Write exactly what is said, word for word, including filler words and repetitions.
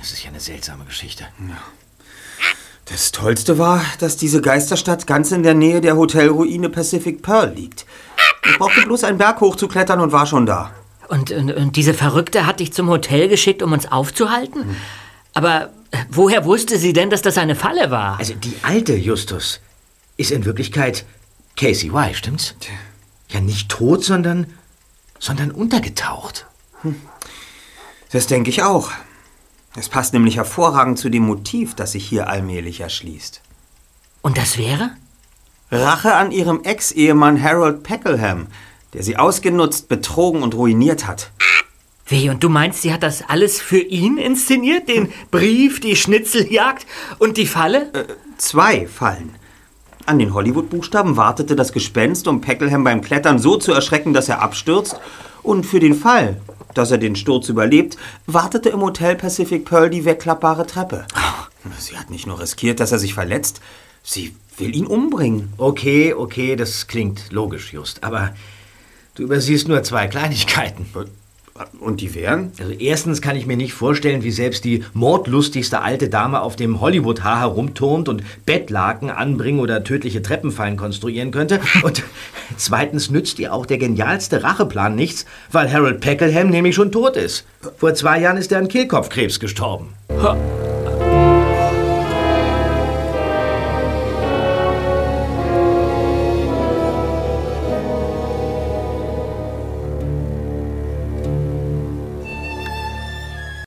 Das ist ja eine seltsame Geschichte. Ja. Das Tollste war, dass diese Geisterstadt ganz in der Nähe der Hotelruine Pacific Pearl liegt. Ich brauchte bloß einen Berg hochzuklettern und war schon da. Und, und, und diese Verrückte hat dich zum Hotel geschickt, um uns aufzuhalten? Hm. Aber woher wusste sie denn, dass das eine Falle war? Also die alte Justus ist in Wirklichkeit Casey Y, stimmt's? Ja, nicht tot, sondern, sondern untergetaucht. Hm. Das denke ich auch. Es passt nämlich hervorragend zu dem Motiv, das sich hier allmählich erschließt. Und das wäre? Rache an ihrem Ex-Ehemann Harold Peckelham, der sie ausgenutzt, betrogen und ruiniert hat. Wie, und du meinst, sie hat das alles für ihn inszeniert? Den Brief, die Schnitzeljagd und die Falle? Äh, zwei Fallen. An den Hollywood-Buchstaben wartete das Gespenst, um Peckelham beim Klettern so zu erschrecken, dass er abstürzt. Und für den Fall, dass er den Sturz überlebt, wartete im Hotel Pacific Pearl die wegklappbare Treppe. Sie hat nicht nur riskiert, dass er sich verletzt, sie will ihn umbringen. Okay, okay, das klingt logisch, Just. Aber du übersiehst nur zwei Kleinigkeiten. Und die wären? Also erstens kann ich mir nicht vorstellen, wie selbst die mordlustigste alte Dame auf dem Hollywood-Haar herumturnt und Bettlaken anbringen oder tödliche Treppenfallen konstruieren könnte. Und zweitens nützt ihr auch der genialste Racheplan nichts, weil Harold Peckelham nämlich schon tot ist. Vor zwei Jahren ist er an Kehlkopfkrebs gestorben.